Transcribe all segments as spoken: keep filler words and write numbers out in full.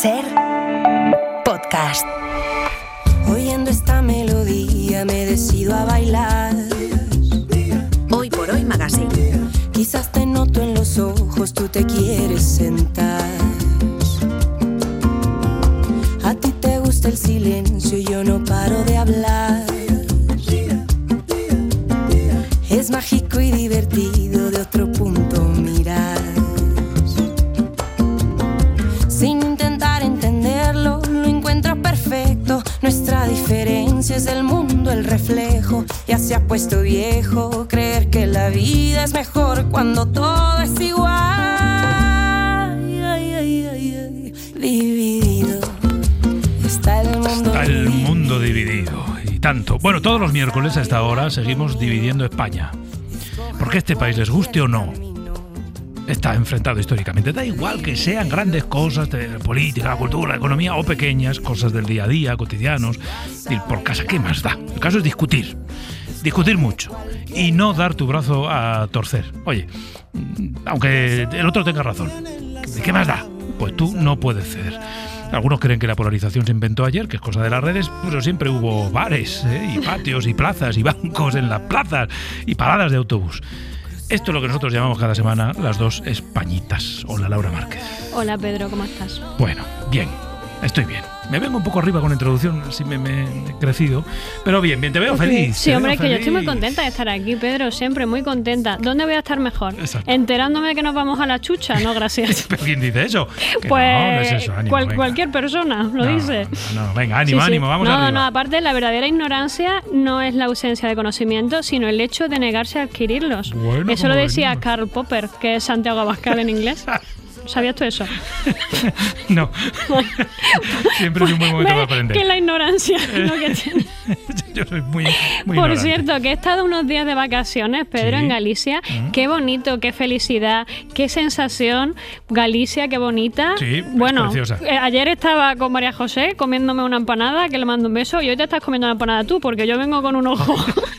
Ser podcast. Oyendo esta melodía me decido a bailar. Hoy por hoy Magazine. Quizás te noto en los ojos, tú te quieres sentar. A ti te gusta el silencio y yo no paro de hablar. Es mágico y divertido de otro punto mirar. Sin intentar entenderlo, lo encuentro perfecto. Nuestra diferencia es del mundo el reflejo. Ya se ha puesto viejo creer que la vida es mejor cuando todo es igual. Ay, ay, ay, ay. Dividido está el mundo. Está el mundo dividido. Y tanto. Bueno, todos los miércoles a esta hora seguimos dividiendo España. Porque este país, les guste o no, está enfrentado históricamente. Da igual que sean grandes cosas de la política, la cultura, la economía, o pequeñas cosas del día a día, cotidianos, ir por casa, ¿qué más da? El caso es discutir, discutir mucho y no dar tu brazo a torcer. Oye, aunque el otro tenga razón, ¿qué más da? Pues tú no puedes ceder. Algunos creen que la polarización se inventó ayer, que es cosa de las redes, pero siempre hubo bares, ¿eh? y patios, y plazas, y bancos en las plazas, y paradas de autobús. Esto es lo que nosotros llamamos cada semana las dos Españitas. Hola, Laura Márquez. Hola, Pedro, ¿cómo estás? Bueno, bien, estoy bien. Me vengo un poco arriba con la introducción, así me, me he crecido. Pero bien, bien, te veo feliz. Sí, te hombre, veo es que feliz. yo estoy muy contenta de estar aquí, Pedro, siempre muy contenta. ¿Dónde voy a estar mejor? Exacto. ¿Enterándome de que nos vamos a la chucha? No, gracias. ¿Pero quién dice eso? Que Pues no, no es eso, ánimo, cual- venga. cualquier persona lo No, dice. No, no, venga, ánimo, Sí, sí. ánimo, vamos no, arriba. No, aparte, la verdadera ignorancia no es la ausencia de conocimiento, sino el hecho de negarse a adquirirlos. Bueno, eso ¿cómo lo decía venimos? Karl Popper, que es Santiago Abascal en inglés. ¿Sabías tú eso? No. Siempre es un buen momento para ¿Ves? aprender. Que la ignorancia es lo que tiene. Yo soy muy, muy Por ignorante. cierto, que he estado unos días de vacaciones, Pedro, Sí. en Galicia. Mm. Qué bonito, qué felicidad, qué sensación. Galicia, qué bonita. Sí, es bueno, preciosa. eh, ayer estaba con María José comiéndome una empanada, que le mando un beso, y hoy te estás comiendo una empanada tú, porque yo vengo con un ojo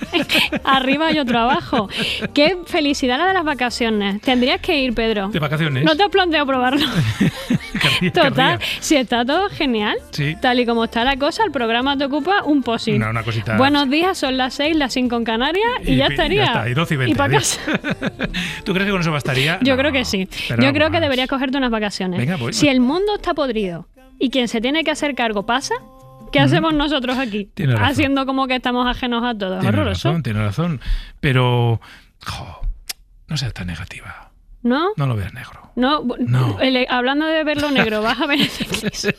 arriba y otro abajo. Qué felicidad la de las vacaciones. Tendrías que ir, Pedro. ¿De vacaciones? No te has planteado probarlo. Querría, Total, querría. si está todo genial, Sí. tal y como está la cosa, el programa te ocupa un posit. Una- una cosita. Buenos días, son las seis, las cinco en Canarias y, ya pi- estaría. está, y doce y veinte. para adiós. casa. ¿Tú crees que con eso bastaría? Yo No, creo que sí. pero Yo algo creo que más. deberías cogerte unas vacaciones. Venga, voy. Si el mundo está podrido y quien se tiene que hacer cargo pasa, ¿qué hacemos nosotros aquí? Tienes razón. Haciendo como que estamos ajenos a todo. Tienes Horroroso. razón, tienes razón. Pero, jo, no seas tan negativa. ¿No? No lo veas negro. No, bu- No. el- hablando de verlo negro, ¿vas a ver el eclipse?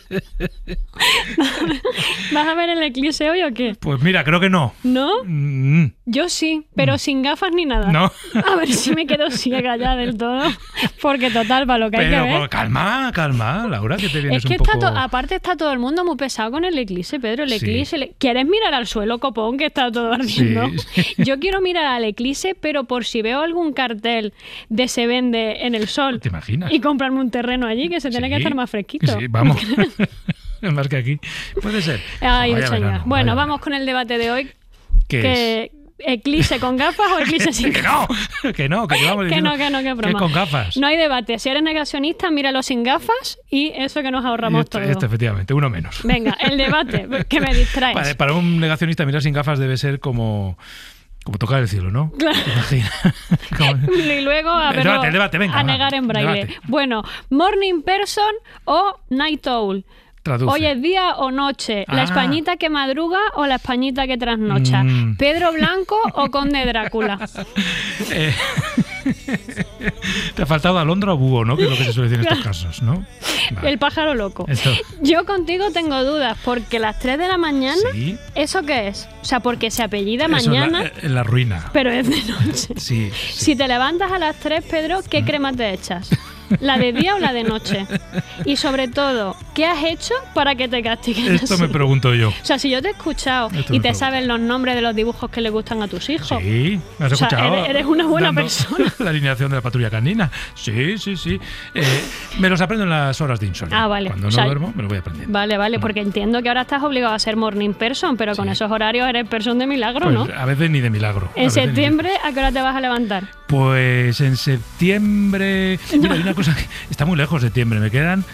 ¿Vas a ver el eclipse hoy o qué? Pues mira, creo que no. ¿No? Mm, Yo sí, pero sin gafas ni nada. No. A ver si me quedo ciega ya del todo. Porque total, para lo que hay que Pero ver. pues, calma, calma, Laura, que te vienes Es que un está poco... to- aparte está todo el mundo muy pesado con el eclipse, Pedro. El Sí. eclipse. le- ¿Quieres mirar al suelo, copón, que está todo ardiendo? Sí, sí. Yo quiero mirar al eclipse, pero por si veo algún cartel de se vende en el sol ¿Te imaginas? y comprarme un terreno allí, que se tiene que Sí, estar más fresquito. Sí, vamos. Más que aquí. Puede ser. Ay, Vaya señor. verano, Bueno, vaya vamos con el debate de hoy. verano. ¿Qué Que eclipse con gafas o eclipse sin es? Que gafas. no, que no, que llevamos Que diciendo no, que no, que que broma. con gafas. No hay debate. Si eres negacionista, míralo sin gafas y eso que nos Y ahorramos esto, todo. esto, efectivamente, uno menos. Venga, el debate, que me distraes. Para, para un negacionista mirar sin gafas debe ser como, como tocar el cielo, ¿no? Claro. ¿Te imaginas? Como- Y luego a, El verlo- debate, el debate, venga, a va, negar en braille. debate. Bueno, morning person o night owl. Traduce. Hoy es día o noche. ¿La Ah. españita que madruga o la españita que trasnocha? Mm. ¿Pedro Blanco o Conde Drácula? Eh, te ha faltado alondra o búho, ¿no? Que es lo que se suele decir en estos casos, ¿no? Vale. El pájaro loco. Esto- Yo contigo tengo dudas, porque las tres de la mañana, Sí. ¿eso qué es? O sea, porque se apellida Eso es mañana, la, eh, la ruina. pero es de noche. Sí. Si te levantas a las tres, Pedro, ¿qué crema te echas? ¿La de día o la de noche? Y sobre todo, ¿qué has hecho para que te castiguen Esto así? me pregunto yo. O sea, si yo te he escuchado Esto y me te pregunto. sabes los nombres de los dibujos que le gustan a tus hijos. Sí, me has O sea, escuchado. eres- eres una buena dando persona. La alineación de la patrulla canina. Sí, sí, sí. Eh, me los aprendo en las horas de insomnio. Ah, vale. Cuando O no sea, duermo, me los voy aprendiendo. Vale, vale, porque entiendo que ahora estás obligado a ser morning person, pero con Sí. esos horarios eres person de milagro, Pues, ¿no? a veces ni de milagro. A En veces ni de- septiembre, ¿a qué hora te vas a levantar? Pues en septiembre. Mira, hay una cosa que está muy lejos septiembre. Me quedan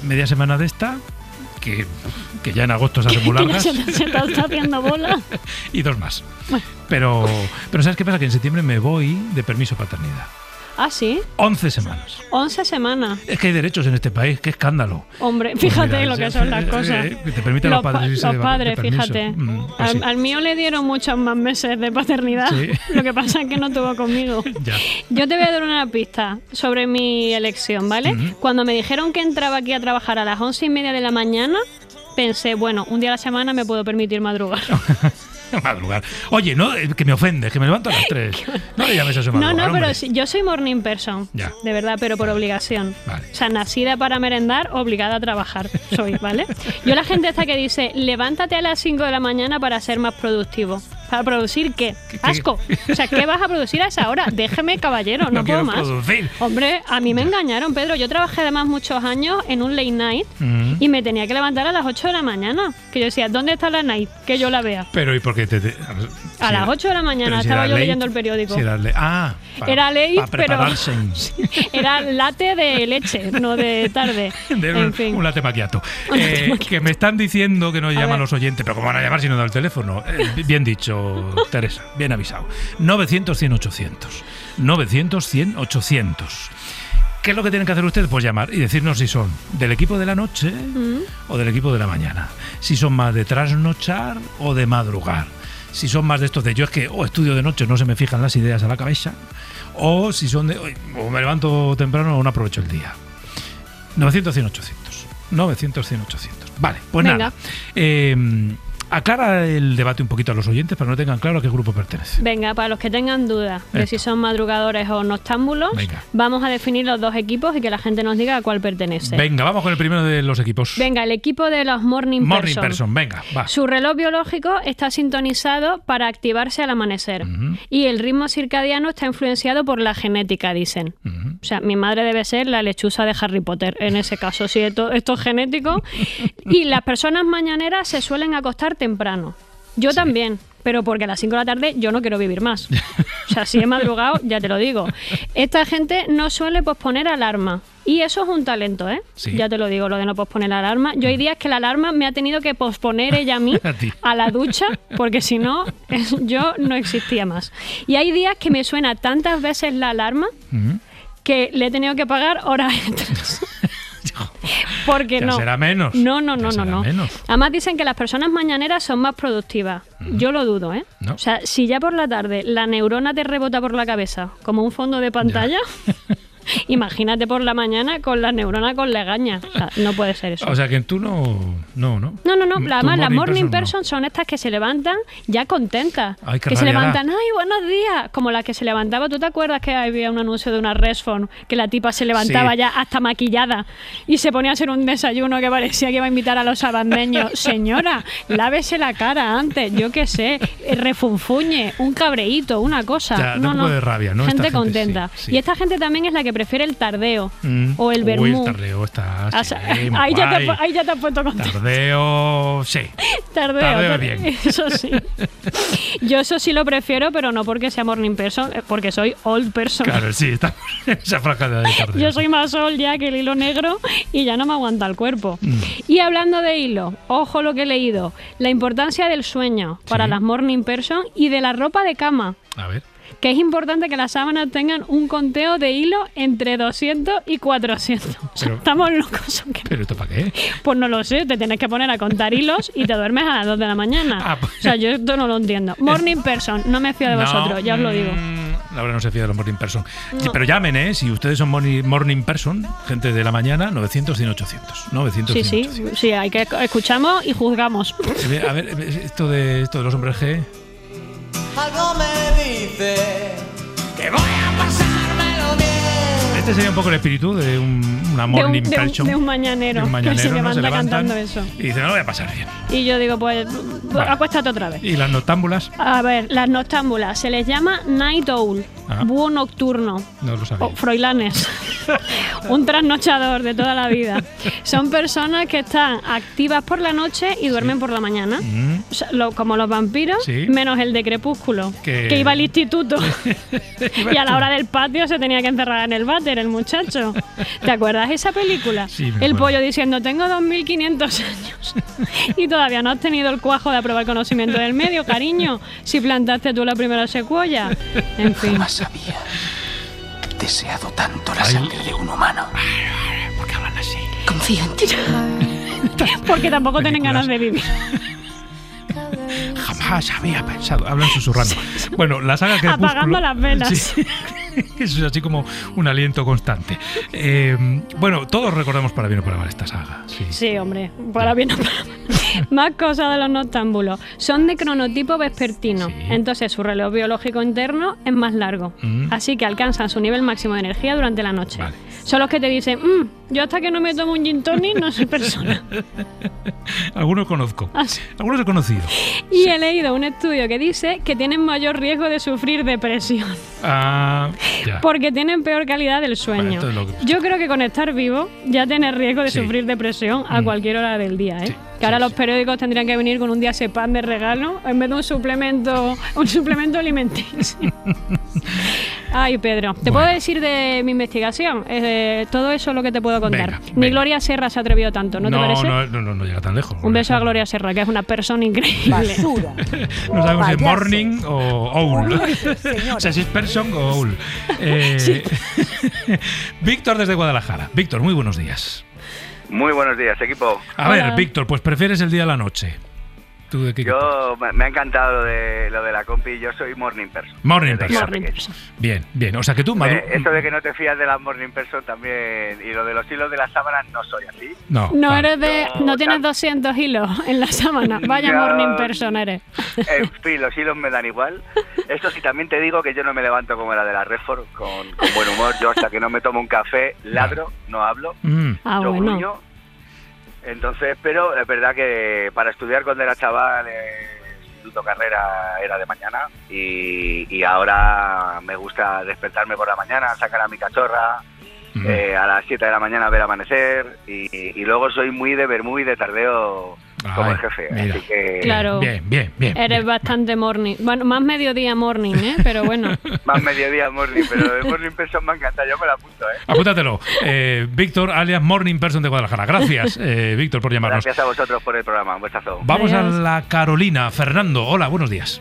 media semana de esta, que, que ya en agosto se hacen muy largas. se, se te está haciendo bola. Y dos más. Bueno. Pero, pero ¿sabes qué pasa? Que en septiembre me voy de permiso paternidad. ¿Ah, sí? once semanas. once semanas. Es que hay derechos en este país, qué escándalo. Hombre, fíjate pues mira, lo que son las cosas. Eh, te permiten los, los padres irse Los de, padres, de fíjate. Mm, pues al, sí. al mío le dieron muchos más meses de paternidad. Sí. Lo que pasa es que no tuvo conmigo. Ya. Yo te voy a dar una pista sobre mi elección, ¿vale? Uh-huh. Cuando me dijeron que entraba aquí a trabajar a las once y media de la mañana, pensé, bueno, un día a la semana me puedo permitir madrugar. Madrugar. Oye, no, que me ofendes, que me levanto a las tres. No le llames a eso madrugar. No, no, pero hombre. sí, yo soy morning person. Ya. De verdad, pero por obligación. Vale. O sea, nacida para merendar, obligada a trabajar. Soy, ¿vale? Yo la gente esta que dice, levántate a las cinco de la mañana para ser más productivo. ¿Para producir qué? ¿Qué? Asco. O sea, ¿qué vas a producir a esa hora? Déjeme, caballero, no, no puedo quiero más. Producir. Hombre, a mí me engañaron, Pedro. Yo trabajé además muchos años en un late night uh-huh. y me tenía que levantar a las ocho de la mañana. Que yo decía, ¿dónde está la night? Que yo la vea. Pero ¿y por qué te...? te a si las era, ocho de la mañana si estaba yo late, leyendo el periódico. Si era, le, ah, para, era late, para pero era era latte de leche, no de tarde. De en un, fin. un latte macchiato. Eh, que me están diciendo que no a llaman ver. los oyentes, pero ¿cómo van a llamar si no da el teléfono? Eh, bien dicho, Teresa, bien avisado. novecientos, cien, ochocientos. novecientos, cien, ochocientos. ¿Qué es lo que tienen que hacer ustedes? Pues llamar y decirnos si son del equipo de la noche mm. o del equipo de la mañana. Si son más de trasnochar o de madrugar. Si son más de estos de yo es que oh, estudio de noche, no se me fijan las ideas a la cabeza. O si son de o me levanto temprano o no aprovecho el día. novecientos, cien, ochocientos. novecientos, cien, ochocientos. Vale, pues Venga. nada. Eh, aclara el debate un poquito a los oyentes para que no tengan claro a qué grupo pertenece. Venga, para los que tengan dudas de Esto. si son madrugadores o noctámbulos, Venga. vamos a definir los dos equipos y que la gente nos diga a cuál pertenece. Venga, vamos con el primero de los equipos. Venga, el equipo de los morning, Morning person. person, venga, va. Su reloj biológico está sintonizado para activarse al amanecer Uh-huh. y el ritmo circadiano está influenciado por la genética, dicen. Uh-huh. O sea, mi madre debe ser la lechuza de Harry Potter, en ese caso, si esto, esto es genético. Y las personas mañaneras se suelen acostar temprano. Yo sí. también, pero porque a las cinco de la tarde yo no quiero vivir más. O sea, si he madrugado, ya te lo digo. Esta gente no suele posponer alarma. Y eso es un talento, ¿eh? Sí. Ya te lo digo, lo de no posponer la alarma. Yo hay días que la alarma me ha tenido que posponer ella a mí, a, a la ducha, porque si no, yo no existía más. Y hay días que me suena tantas veces la alarma uh-huh. que le he tenido que pagar horas extras. Porque ya no. será menos. No, no, no, ya no, no. Menos. Además dicen que las personas mañaneras son más productivas. Mm. Yo lo dudo, ¿eh? No. O sea, si ya por la tarde la neurona te rebota por la cabeza como un fondo de pantalla, imagínate por la mañana con la neurona con legaña. O sea, no puede ser eso. O sea, que tú no... No, no. No, no, no. Además, las morning person, person no. son estas que se levantan ya contentas. Ay, que se levantan, ¡ay, buenos días! Como la que se levantaba. ¿Tú te acuerdas que había un anuncio de una Resphone que la tipa se levantaba sí. ya hasta maquillada y se ponía a hacer un desayuno que parecía que iba a invitar a los abandeños? Señora, lávese la cara antes, yo qué sé, refunfuñe, un cabreíto, una cosa. Ya, no, un no. poco de rabia, ¿no? Gente, gente contenta. Sí, sí. Y esta gente también es la que prefiere el tardeo mm. o el vermú. Uy, el tardeo está... O sea, sí, ahí, ya te, ahí ya te has puesto contento. Tardeo, sí. Tardeo, tardeo bien. Eso sí. Yo eso sí lo prefiero, pero no porque sea morning person, porque soy old person. Claro, sí, está en esa franja de tardeo. Yo soy más old ya que el hilo negro y ya no me aguanta el cuerpo. Mm. Y hablando de hilo, ojo lo que he leído, la importancia del sueño para ¿sí? las morning person y de la ropa de cama. A ver. Que es importante que las sábanas tengan un conteo de hilo entre doscientos y cuatrocientos. O sea, pero, estamos locos. ¿Qué? ¿Pero esto para qué? Pues no lo sé, te tienes que poner a contar hilos y te duermes a las dos de la mañana. Ah, pues, o sea, yo esto no lo entiendo. Morning person, no me fío de vosotros, no, ya os lo digo. Laura no se fía de los morning person. No. Sí, pero llamen, ¿eh? Si ustedes son morning, morning person, gente de la mañana, novecientos, cien, ochocientos. novecientos, sí, cien, sí, ochocientos. sí, hay que escuchamos y juzgamos. A ver, esto de, esto de los hombres G... Algo me dice que voy a pasármelo bien. Este sería un poco el espíritu de un, una morning de un, de person. Un, de un mañanero, de un mañanero que se levanta ¿no? se cantando eso. Y dice, me lo voy a pasar bien. Y yo digo, pues, vale. acuéstate otra vez. ¿Y las noctámbulas? A ver, las noctámbulas se les llama night owl. Ah. Búho nocturno. No lo sabía. O froilanes. Un trasnochador de toda la vida. Son personas que están activas por la noche y duermen por la mañana. Mm. O sea, lo- como los vampiros, Sí. menos el de Crepúsculo, Que- que iba al instituto. Iba Y a la tú. hora del patio se tenía que encerrar en el váter, el muchacho. ¿Te acuerdas de esa película? Sí, me el acuerdo. pollo diciendo, tengo dos mil quinientos años y todavía no has tenido el cuajo de aprobar conocimiento del medio, cariño, si plantaste tú la primera secuoya. En fin. Jamás había deseado tanto la Ay. sangre de un humano. ¿Por qué hablan así? Confío en ti. Porque tampoco tienen Películas. ganas de vivir. Jamás había pensado. Hablan susurrando. Bueno, la saga Crepúsculo. Apagando las velas. Sí. Eso es así como un aliento constante. Eh, bueno, todos recordamos para bien o para mal esta saga. Sí. Sí, hombre, para bien o para mal. Más cosas de los noctámbulos. Son de cronotipo vespertino, Sí. entonces su reloj biológico interno es más largo. Mm. Así que alcanzan su nivel máximo de energía durante la noche. Vale. Son los que te dicen, "Mm, yo hasta que no me tomo un gin tonic no soy persona". Algunos conozco. Ah, sí. Algunos he conocido. Y he leído un estudio que dice que tienen mayor riesgo de sufrir depresión, Ah, ya. porque tienen peor calidad del Vale, sueño. entonces lo que- Yo creo que con estar vivo ya tienes riesgo de Sí. sufrir depresión a Mm. cualquier hora del día, ¿eh? Sí, Que ahora sí, los sí. periódicos tendrían que venir con un diazepam de regalo en vez de un suplemento, un suplemento alimenticio. Ay, Pedro, ¿te Bueno. puedo decir de mi investigación? Eh, todo eso es lo que te puedo contar. Venga, Ni venga. Gloria Serra se ha atrevido tanto, ¿no, te parece? no, no, no, no llega tan lejos. Un beso a Gloria Serra, que es una persona increíble. Basura. No sabemos si es Payaso. morning o owl. Señora. O sea, si es person o owl. Eh, Víctor desde Guadalajara. Víctor, muy buenos días. Muy buenos días, equipo. A Hola. ver, Víctor, pues prefieres el día a la noche. ¿Tú de qué equipo? Yo me, me ha encantado lo de, lo de la compi. Yo soy morning person. Morning Desde que person. era Morning pequeño. person. Bien, bien. O sea que tú, Madu- Eh, esto de que no te fías de las morning person también. Y lo de los hilos de las sábanas no soy así. No, No vale. eres de, Yo no tienes tam- doscientos hilos en la sábana. Vaya Yo- morning person eres. En fin, los hilos me dan igual. Eso sí, también te digo que yo no me levanto como la de la Redford con, con buen humor. Yo hasta que no me tomo un café, ladro, no hablo. Mm, Ah, yo bueno. gruño. Entonces, pero es verdad que para estudiar cuando era chaval, eh, instituto carrera era de mañana y, y ahora me gusta despertarme por la mañana, sacar a mi cachorra, mm. eh, a las siete de la mañana ver amanecer y, y luego soy muy de ver muy de tardeo como Ay, el jefe. mira. Así que Claro. Bien, bien, bien. Eres bien. bastante morning. Bueno, más mediodía morning, ¿eh? Pero bueno. más mediodía morning, pero de morning person me encanta, yo me la apunto, ¿eh? Apúntatelo. Eh, Víctor, alias Morning Person de Guadalajara. Gracias, eh, Víctor, por llamarnos. Gracias a vosotros por el programa, un besazo. Vamos Adiós. a la Carolina. Fernando, hola, buenos días.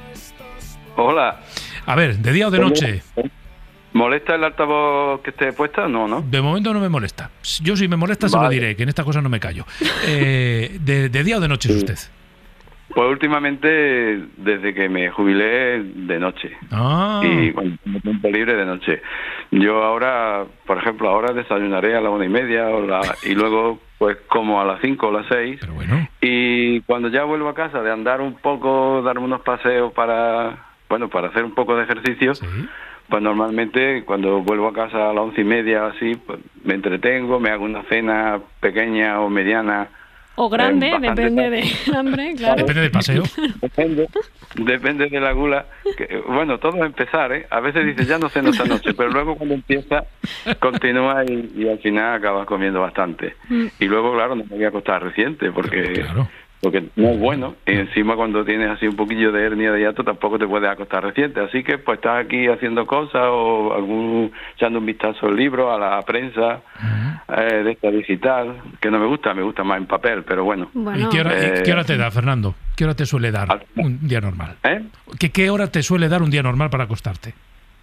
Hola. A ver, ¿de día o de noche? ¿Molesta el altavoz que esté puesta? No, ¿no? De momento no me molesta. Yo si me molesta se lo Vale. diré, que en esta cosa no me callo. Eh, de, ¿De día o de noche es usted? Pues últimamente, desde que me jubilé, de noche. Ah, Y cuando tengo tiempo libre, de noche. Yo ahora, por ejemplo, ahora desayunaré a la una y media o la, y luego pues como a las cinco o las seis. pero bueno. Y cuando ya vuelvo a casa de andar un poco, darme unos paseos para, bueno, para hacer un poco de ejercicio, Sí. pues normalmente cuando vuelvo a casa a las once y media así, pues me entretengo, me hago una cena pequeña o mediana. O grande, Eh, bastante depende del hambre, claro. Depende del paseo. Depende, depende de la gula. Que, bueno, todo es empezar, ¿eh? A veces dices, ya no ceno esta noche, pero luego cuando empieza, continúa y, y al final acabas comiendo bastante. Y luego, claro, no me voy a acostar reciente porque... Claro. Porque no es bueno. Y encima cuando tienes así un poquillo de hernia de hiato tampoco te puedes acostar reciente. Así que pues estás aquí haciendo cosas o algún echando un vistazo al libro, a la prensa, eh, de esta digital, que no me gusta, me gusta más en papel, pero bueno. Bueno, ¿Y qué hora, y eh, qué hora te da, Fernando? ¿Qué hora te suele dar al- un día normal? ¿Eh? ¿Qué, ¿Qué hora te suele dar un día normal para acostarte?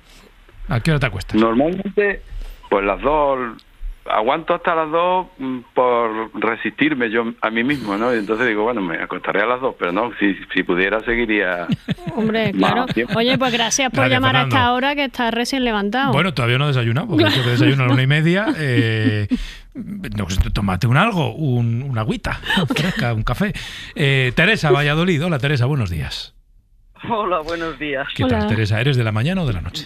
¿A qué hora te acuestas? Normalmente, pues las dos, aguanto hasta las dos mm, por resistirme yo a mí mismo, ¿no? Y entonces digo, bueno, me acostaré a las dos, pero no, si, si pudiera seguiría... hombre, claro. Más tiempo. Oye, pues gracias por Gracias, llamar a esta Fernando. hora que estás recién levantado. Bueno, todavía no he desayunado, porque eso que desayuno a la una y media. Eh, no, pues, tómate un algo, un, una agüita fresca, un café. Eh, Teresa, Valladolid. Hola, Teresa, buenos días. Hola, buenos días. ¿Qué Hola. tal, Teresa? ¿Eres de la mañana o de la noche?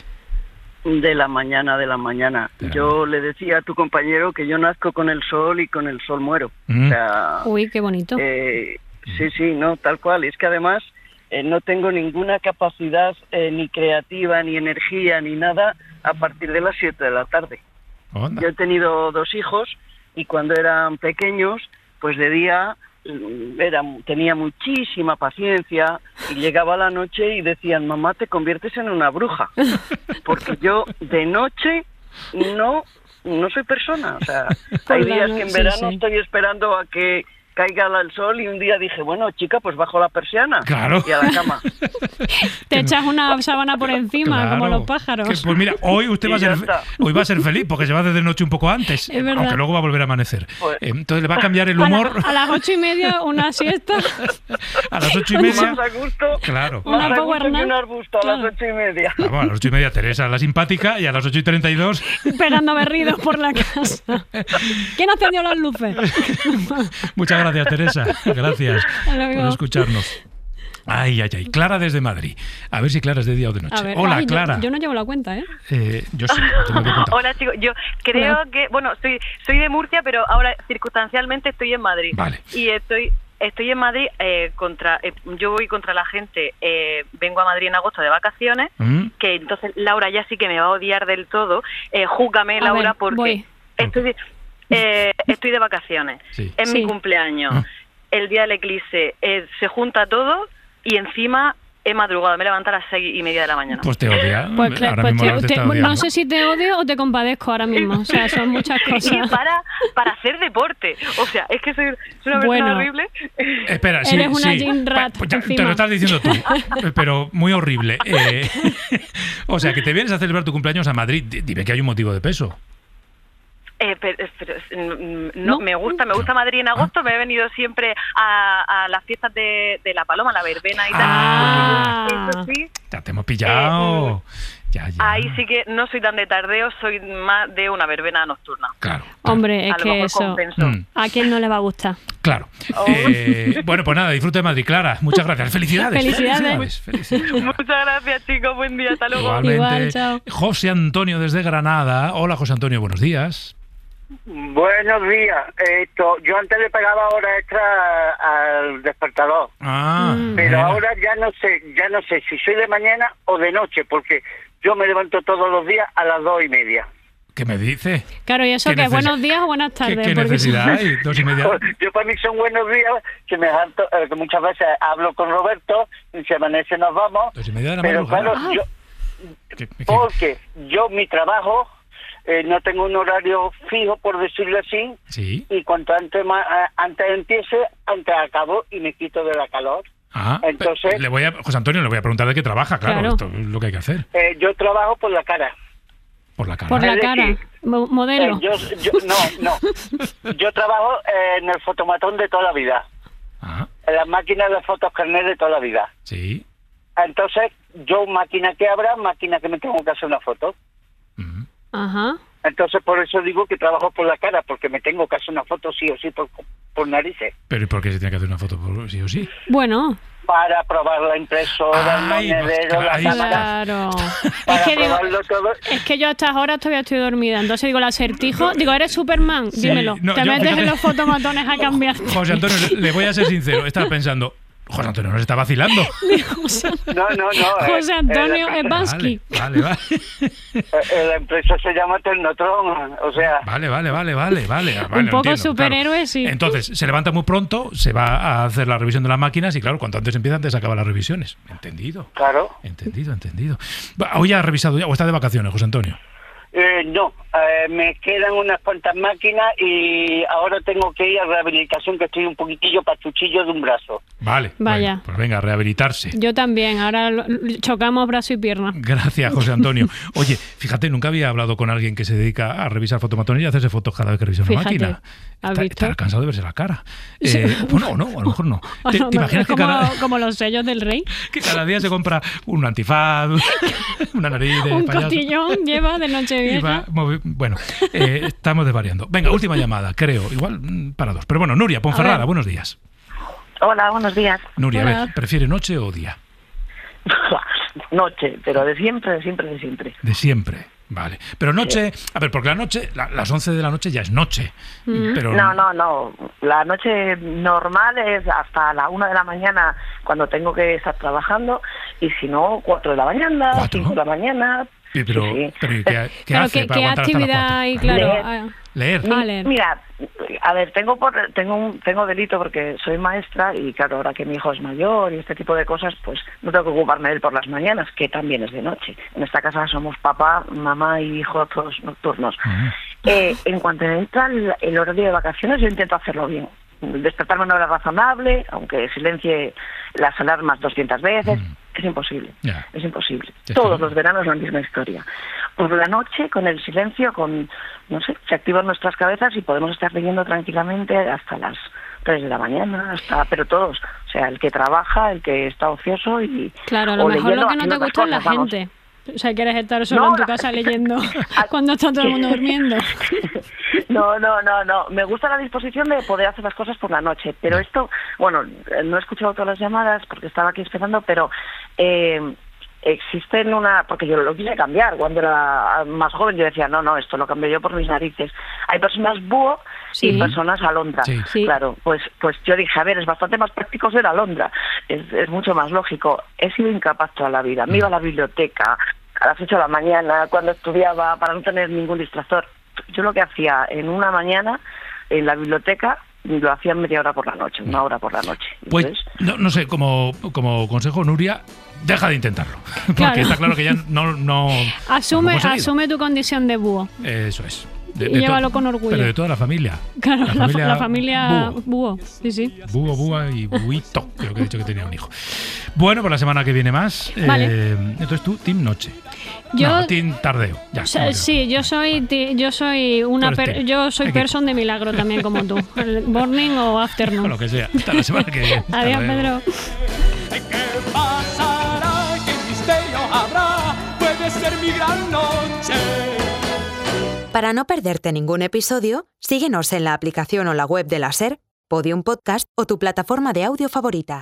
De la mañana, de la mañana. De la Yo le decía a tu compañero que yo nazco con el sol y con el sol muero. Mm. O sea, Uy, qué bonito. eh, sí, sí, no, tal cual. Es que además eh, no tengo ninguna capacidad eh, ni creativa, ni energía, ni nada a partir de las siete de la tarde. Onda. Yo he tenido dos hijos y cuando eran pequeños, pues de día mm, era, tenía muchísima paciencia y llegaba la noche y decían, mamá, te conviertes en una bruja. Porque yo de noche no, no soy persona. O sea, hay días que en sí, verano sí. estoy esperando a que caiga el sol y un día dije, bueno, chica, pues bajo la persiana Claro. y a la cama. Te echas una sábana por encima, Claro. como los pájaros. Que, pues mira, hoy usted va a Y ya ser está. hoy va a ser feliz porque se va desde noche un poco antes, Es verdad. aunque luego va a volver a amanecer. Pues- Eh, Entonces le va a cambiar el A, la- humor a las ocho y media una siesta. a las ocho y media. Más a gusto, Claro. Una más a power gusto que nap. un arbusto a Claro. las ocho y media. Vamos, a las ocho y media Teresa, la simpática, y a las ocho y treinta y dos. Pegando berridos por la casa. ¿Quién encendió las luces? Muchas gracias, Teresa. Gracias luego. por escucharnos. Ay, ay, ay. Clara desde Madrid. A ver si Clara es de día o de noche. A ver, Hola, ay, yo- Clara. Yo, no llevo la cuenta, ¿eh? Eh, yo sí, lo tengo que apuntar. Hola chicos, yo creo Hola. que, bueno, soy soy de Murcia, pero ahora circunstancialmente estoy en Madrid. Vale. Y estoy estoy en Madrid eh, contra, eh, yo voy contra la gente, eh, vengo a Madrid en agosto de vacaciones, ¿Mm? que entonces Laura ya sí que me va a odiar del todo. Eh, júgame, A Laura, ver, porque voy. estoy de, eh, estoy de vacaciones. Sí. Es Sí. mi cumpleaños. Ah. El día del eclipse eh, se junta todo y encima he madrugado, me he levantado a las seis y media de la mañana. Pues te odia. Pues, cla- Ahora pues mismo te- te te- está no odiando. sé si te odio o te compadezco ahora mismo. O sea, son muchas Y cosas. para, para hacer deporte. O sea, es que soy, soy una persona Bueno. horrible. Espera, sí, Eres una sí. gym rat Pues ya, te encima. lo estás diciendo tú, eh, pero muy horrible. Eh, o sea, que te vienes a celebrar tu cumpleaños a Madrid. D- Dime que hay un motivo de peso. Eh, pero, pero, mm, No. no, me gusta, me gusta Madrid en agosto. Me he venido siempre a, a las fiestas de, de la Paloma, la verbena y tal. Ah. Eso sí, Ya te hemos pillado. Ya, ya. ahí sí que no soy tan de tardeo, soy más de una verbena nocturna. Claro. Hombre, es A lo que mejor eso. compenso. Mm, ¿A quién no le va a gustar? claro. Oh. Eh, bueno, pues nada, disfruta de Madrid, Clara. Muchas gracias. Felicidades. Felicidades. Felicidades. Muchas gracias, chicos. Buen día. Hasta luego. Igualmente. Igual, chao. José Antonio desde Granada. Hola, José Antonio, buenos días. Buenos días. Esto, yo antes le pegaba horas extra al despertador, Ah, Mm. pero mira. ahora ya no sé, ya no sé si soy de mañana o de noche, porque yo me levanto todos los días a las dos y media. ¿Qué me dice? Claro, y eso ¿Qué que neces- buenos días o buenas ¿Qué, tardes. qué porque necesidad son- hay? Dos y media. Yo para mí son buenos días, que me harto, eh, que muchas veces hablo con Roberto y se amanece nos vamos, Dos y media de la pero madrugada. claro, yo, ¿Qué- qué- porque yo mi trabajo eh, no tengo un horario fijo, por decirlo así, Sí. y cuanto antes ma- eh, antes empiece, antes acabo y me quito de la calor. Ah, Entonces- le voy a, José Antonio, le voy a preguntar de qué trabaja, claro, Claro. esto es lo que hay que hacer. Eh, yo trabajo por la cara. Por la cara. Por la Es cara. decir, Mo- Modelo. Eh, yo, yo, no, no. Yo trabajo eh, en el fotomatón de toda la vida, Ah, en las máquinas de fotos carnet de toda la vida. sí. Entonces, yo máquina que abra, máquina que me tengo que hacer una foto. Ujú. Ajá. Entonces, por eso digo que trabajo por la cara, porque me tengo que hacer una foto sí o sí por, por narices. Pero ¿y por qué se tiene que hacer una foto por sí o sí? Bueno, Para probar la impresora, Ay, el pues, monedero, la ahí está. cámara. claro. Es Para que digo, probarlo todo. es que yo a estas horas todavía estoy dormida. Entonces digo, el acertijo. Digo, ¿eres Superman? Sí, Dímelo. no, Te yo- metes fíjate- en los fotomatones a cambiar. José Antonio, le, le voy a ser sincero, estaba pensando, José Antonio nos está vacilando. José, No, no, no. eh, José Antonio eh, Evansky. Vale, vale, vale. eh, la empresa se llama Ternotron, o sea... Vale, vale, vale, vale, vale. vale, Un lo poco entiendo, superhéroe, claro. sí. Entonces, se levanta muy pronto, se va a hacer la revisión de las máquinas y claro, cuanto antes empieza, antes acaba las revisiones. Entendido. Claro. Entendido, entendido. Va, Hoy ha revisado ya, o está de vacaciones, José Antonio. Eh, no, eh, me quedan unas cuantas máquinas y ahora tengo que ir a rehabilitación, que estoy un poquitillo pachuchillo de un brazo. Vale. Vaya. Bueno, pues venga, a rehabilitarse. Yo también. Ahora lo- chocamos brazo y pierna. Gracias, José Antonio. Oye, fíjate, nunca había hablado con alguien que se dedica a revisar fotomatones y a hacerse fotos cada vez que revisa una Fíjate, máquina. ¿has Está- visto? Estará cansado de verse la cara. Sí. Eh, bueno, o no, a lo mejor no. O ¿Te, no, te no, imaginas es que como, cada, como los sellos del rey. que cada día se compra un antifaz, una nariz de Un payaso? cotillón lleva de Y Nochevieja. va movi- bueno, eh, estamos desvariando. Venga, última llamada, creo. Igual mm, para dos. Pero bueno, Nuria Ponferrada, ver. buenos días. Hola, buenos días. Nuria, a Hola. ver, ¿prefiere noche o día? Noche, pero de siempre, de siempre, de siempre. De siempre. Vale. Pero noche, sí. A ver, porque la noche, la, las once de la noche ya es noche. Mm. Pero... No, no, no. La noche normal es hasta la una de la mañana cuando tengo que estar trabajando y si no, cuatro de la mañana, ¿Cuatro? cinco de la mañana. Sí, pero, sí, sí. pero ¿qué, qué pero hace ¿qué, para qué aguantar actividad hasta las hay, cuatro? claro? Leer. Ah, Leer. ah, leer. Mira, a ver, tengo por, tengo un, tengo delito porque soy maestra y claro, ahora que mi hijo es mayor y este tipo de cosas, pues no tengo que ocuparme de él por las mañanas, que también es de noche. En esta casa somos papá, mamá y hijo todos nocturnos. Uh-huh. Eh, en cuanto entra el, el horario de vacaciones, yo intento hacerlo bien. Despertarme a una hora razonable, aunque silencie las alarmas doscientas veces, mm. es imposible, yeah. es imposible. Yeah. Todos los veranos la misma historia. Por la noche, con el silencio, con no sé, se activan nuestras cabezas y podemos estar leyendo tranquilamente hasta las tres de la mañana, hasta, pero todos, o sea, el que trabaja, el que está ocioso y... Claro, a lo mejor lo que no te gusta es la vamos. gente. O sea, quieres estar solo no, en tu casa leyendo cuando está todo el mundo durmiendo. No, no, no, no. Me gusta la disposición de poder hacer las cosas por la noche. Pero esto, bueno, no he escuchado todas las llamadas porque estaba aquí esperando, pero eh, existen una... Porque yo lo quise cambiar. Cuando era más joven yo decía, no, no, esto lo cambio yo por mis narices. Hay personas búho sí. y personas alondra. Sí. Sí. Claro, pues pues yo dije, a ver, es bastante más práctico ser alondra. Es, es mucho más lógico. He sido incapaz toda la vida. Me iba a la biblioteca a las ocho de la mañana cuando estudiaba para no tener ningún distractor. Yo lo que hacía en una mañana en la biblioteca lo hacía media hora por la noche, una hora por la noche. Entonces, pues no, no sé, como, como consejo, Nuria, deja de intentarlo. Porque claro. está claro que ya no... no asume, asume tu condición de búho. Eso es. De, de y llévalo to- con orgullo. Pero de toda la familia. Claro, la familia, la familia búho. búho. Sí, sí. Búho, búa y buito. Creo que he dicho que tenía un hijo. Bueno, por la semana que viene más. Vale. Eh, entonces tú, team noche. Yo, no, team tardeo. Ya, so, sí, yo soy yo soy una per, yo soy person de milagro también como tú. Morning o afternoon. O lo que sea. Hasta la semana que viene. Adiós, Pedro. ¿Qué pasará? ¿Qué misterio habrá? Puede ser mi gran noche. Para no perderte ningún episodio, síguenos en la aplicación o la web de la SER, Podium Podcast o tu plataforma de audio favorita.